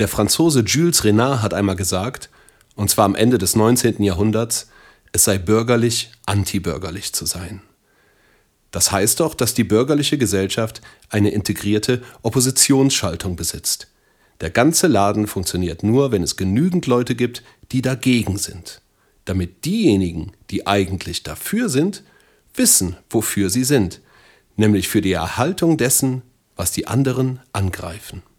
Der Franzose Jules Renard hat einmal gesagt, und zwar am Ende des 19. Jahrhunderts, es sei bürgerlich, antibürgerlich zu sein. Das heißt doch, dass die bürgerliche Gesellschaft eine integrierte Oppositionsschaltung besitzt. Der ganze Laden funktioniert nur, wenn es genügend Leute gibt, die dagegen sind. Damit diejenigen, die eigentlich dafür sind, wissen, wofür sie sind, nämlich für die Erhaltung dessen, was die anderen angreifen.